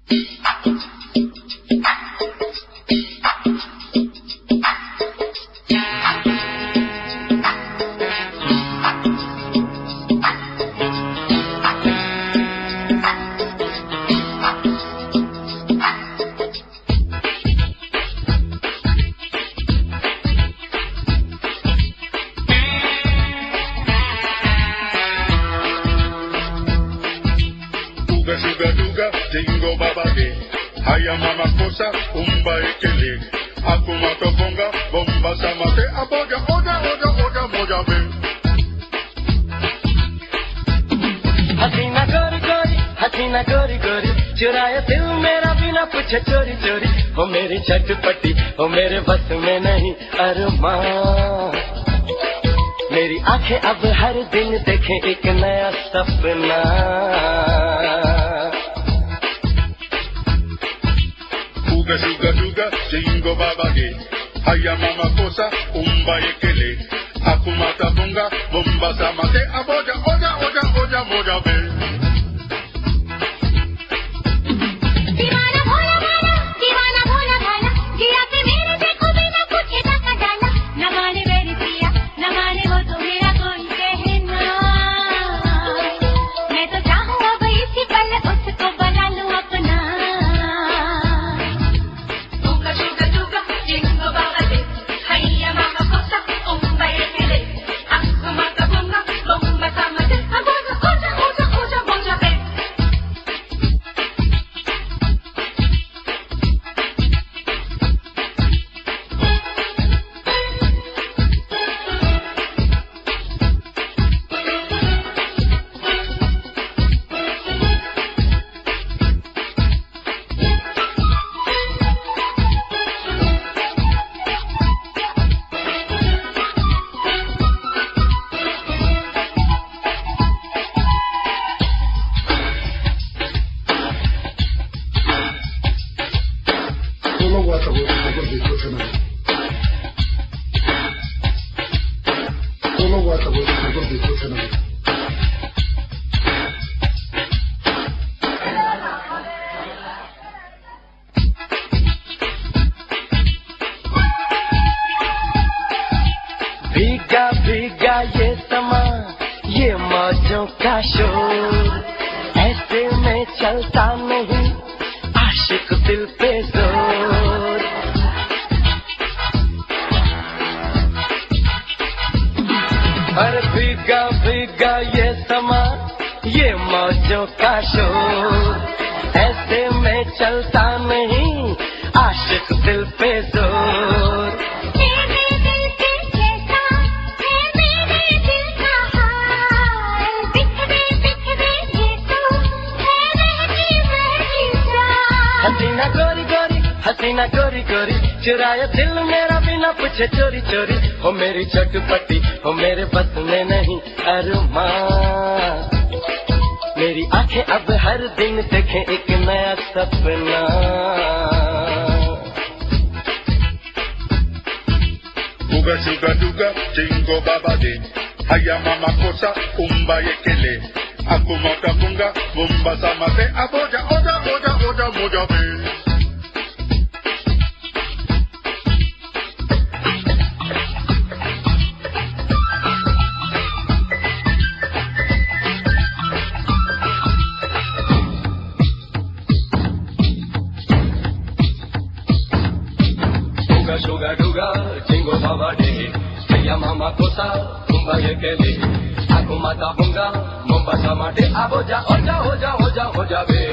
Jingo baba de, haya mama kosa, umba ekele. Akuma toponga, bomba samate, aboja, oja, oja, oja, moja be. हसीना गोरी गोरी, चुराया दिल मेरा बिना पूछे चोरी चोरी। हो मेरी चटपटी, हो मेरे बस में नहीं अरमान। मेरी आंखें अब हर दिन देखें एक नया सपना। Suga suga, jingo baba ge, haya mama kosa, umba ekele. Akuma tapunga, bomba samate, aboja, oja, oja, oja, moja be. दीवाना भोला भाला, जिया पे मेरे देखो बिना पूछे धक्का डाला। न माने मेरी प्रिया, न माने वो तो मेरा कोई कहना। मैं तो चाहूँ अब इसी पल उसको बना लूँ अपना। भीगा भीगा ये समा, ये मौजों का शोर, ऐसे में चलता नहीं आशिक दिल पे जोर। और भीगा भीगा ये समा, ये मौजों का शोर, ऐसे में चलता नहीं आशिक दिल पे जोर। हसीना गोरी गोरी, चुराया दिल मेरा बिना पूछे चोरी चोरी। हो मेरी चटपटी, हो मेरे बस में नहीं अरमान। मेरी आंखें अब हर दिन देखें एक नया सपना। Suga suga duga, jingo baba de, haya mama kosa, umba ekele. Akuma tapunga, bomba samate, aboja, oja, oja, oja, moja be. Suga duga, jingo baba de, haya mama kosa, umba ekele. Akuma tapunga, bomba samate, aboja, oja, oja, oja, oja be.